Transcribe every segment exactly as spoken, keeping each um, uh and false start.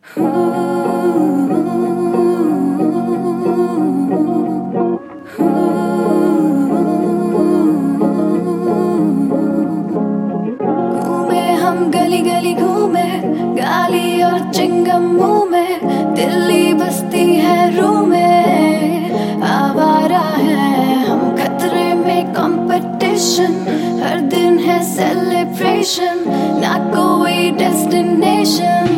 हम गली गली घूमे, गाली और चिंगम मुंह में, दिल्ली बसती है रूह में, आवारा है हम खतरे में कंपटीशन, हर दिन है सेलिब्रेशन, ना कोई डेस्टिनेशन,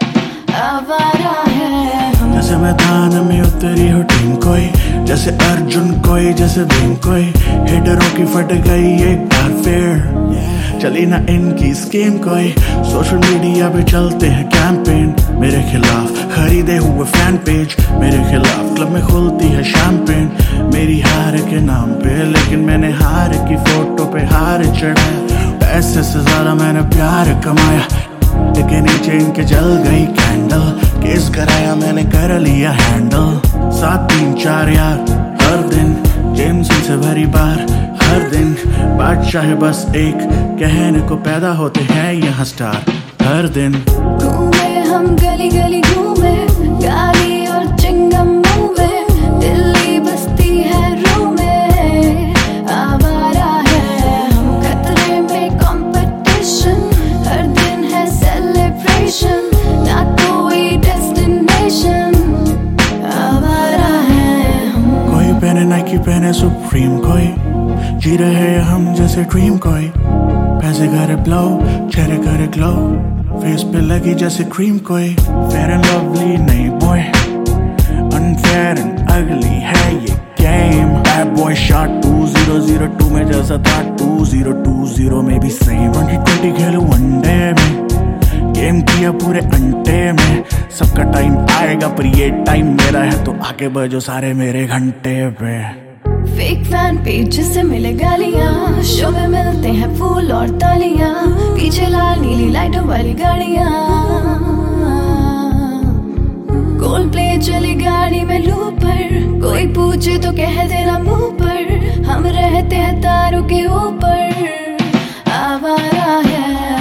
आवारा है हम। जैसे मैदान में उतरी हो टीम कोई, जैसे अर्जुन कोई, जैसे भीम कोई, हिटरों की फट गई एक बार फिर, चली ना इनकी स्कीम कोई। सोशल मीडिया पे चलते हैं कैंपेन मेरे खिलाफ, खरीदे हुए फैन पेज मेरे खिलाफ, क्लब में खुलती है शैंपेन मेरी हार के नाम पे, लेकिन मैंने हार की फोटो पे हार चढ़ाया, पैसे से ज्यादा मैंने प्यार कमाया, लेकिन नीचे इनके जल गई कैंडल, केस कराया मैंने कर लिया हैंडल, सात तीन चार यार हर दिन, जेम्स से भरी बार हर दिन, बादशाह है बस एक, कहने को पैदा होते हैं यहाँ स्टार हर दिन। घूमे हम गली गली घूमे, गाली और चिंगम मुंह में, दिल्ली बसती है रूह में, आवारा है हम खतरे में कंपटीशन, हर दिन है सेलिब्रेशन, ना कोई डेस्टिनेशन, आवारा है हम। कोई पहने नाइकी पहने सुप्रीम कोई, जी रहे हम जैसे ड्रीम कोई, पैसे करे ब्लो चेहरे करे ग्लो, फेस पे लगी जैसे क्रीम कोई, फेयर एंड लवली नहीं बॉय, अनफेयर एंड अगली है ये game, bad boy shot two zero zero two में जैसा था टू ज़ीरो टू ज़ीरो में भी सेम, ट्वेंटी ट्वेंटी खेलूं वनडे में, गेम किया पूरे अंटे में, सबका टाइम आएगा पर ये टाइम मेरा है, तो आगे बढ़ो सारे मेरे घंटे पे। फेक फैन पेज से मिले गालियां, शो में मिलते हैं फूल और तालियां, पीछे लाल नीली लाइटों वाली गाड़ियां, कोल्ड प्ले चली गाड़ी में लूप पर, कोई पूछे तो कह देना मुंह पर, हम रहते हैं तारों के ऊपर, आवारा है